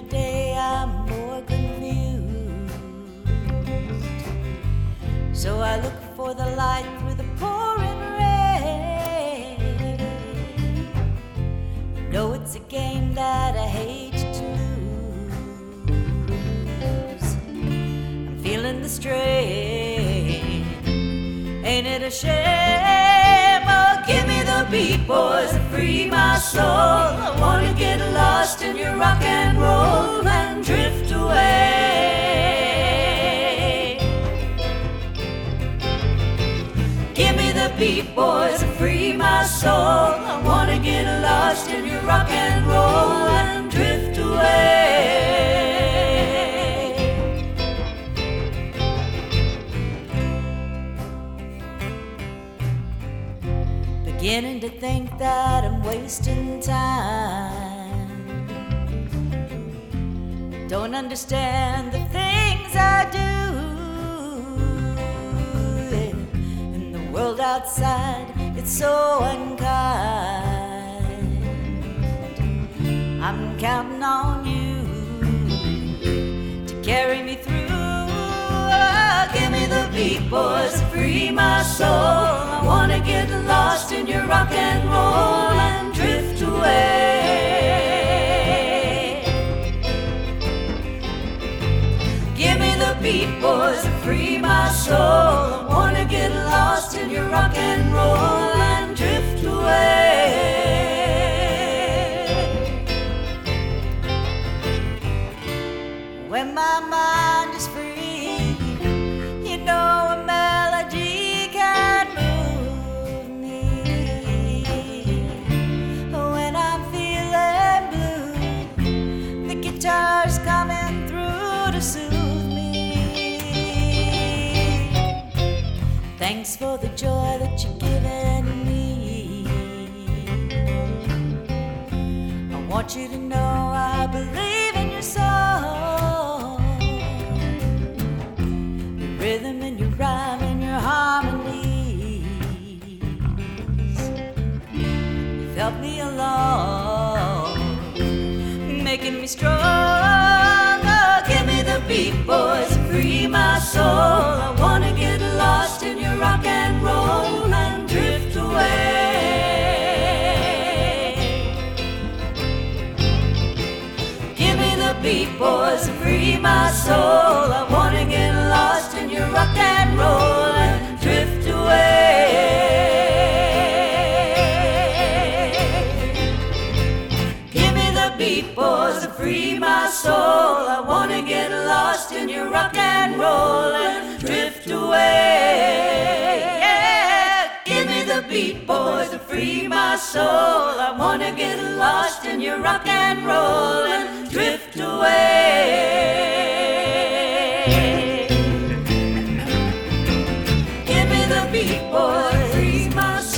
every day I'm more confused. So I look for the light through the pouring rain. You know it's a game that I hate to lose. I'm feeling the strain. Ain't it a shame? Oh, give me the beat, boys, and free my soul. I wanna get lost in your rock and roll and drift away. Give me the beat, boys, and free my soul. I wanna get lost in your rock and roll and drift away. Beginning to think that I'm wasting time. Don't understand the things I do. In the world outside, it's so unkind. I'm counting on you to carry me through. Oh, give me the beat, boys, free my soul. I wanna get lost in your rock and roll and drift away. Give me the beat, boys, free my soul. I wanna get lost in your rock and roll and drift away. When my mind is free, you know a melody can move me. When I'm feeling blue, the guitar's coming through to soothe me. Thanks for the joy that you're giving me. I want you to know I believe in your song, your rhythm and your rhyme and your harmonies. You've helped me along, making me strong. Oh, give me the beat, boys, free my soul. I wanna get lost in your rock and roll and drift away. Give me the beat, boys, free my soul. I wanna get lost in your rock and roll and drift away. Give me the beat, boys, free my soul. I wanna get lost in your rock and roll and drift away. Yeah, give me the beat, boys, free my soul. I wanna get lost in your rock and roll and drift away. Give me the beat, boys, free my soul.